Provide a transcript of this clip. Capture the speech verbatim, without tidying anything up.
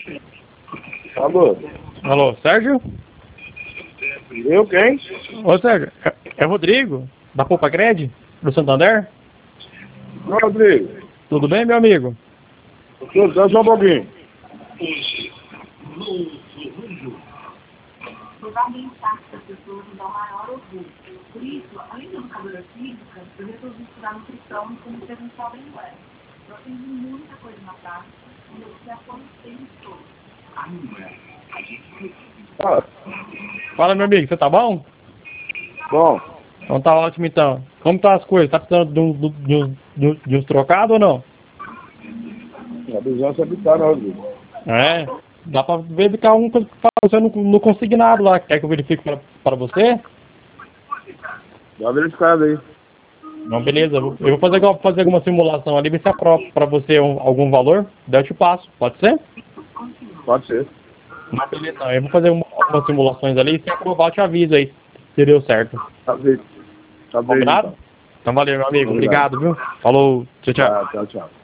Alô? Alô, Sérgio? Eu quem? Ô, Sérgio, é, é Rodrigo, da Poupa Cred, do Santander? Ô, Rodrigo. Tudo bem, meu amigo? Tudo, dá só um pouquinho. Levar bem-estar para as pessoas me dá o maior orgulho. Por isso, além da educadora física, eu resolvi estudar nutrição como prevenção bem leve. Eu aprendi muita coisa na prática e eu já conheci todos. Ah, Fala, meu amigo, você tá bom? bom. Então tá ótimo, então. Como tá as coisas? Tá precisando de, um, de, um, de, um, de uns trocados ou não? A visão sempre tá, né, Rodrigo? É, dá pra verificar um coisa que você no, no consignado lá. Quer que eu verifique pra, pra você? Dá uma verificada aí. Não, beleza. Eu vou fazer, fazer alguma simulação ali, ver se aprova pra você um, algum valor. Daí eu te passo. Pode ser? Pode ser. Não, beleza. Eu vou fazer uma, algumas simulações ali. Se aprovar, eu te aviso aí se deu certo. Tá feito. Tá feito, Combinado? então. Então valeu, meu amigo. Obrigado. Obrigado, viu? Falou. Tchau, tchau. Tá, tchau, tchau.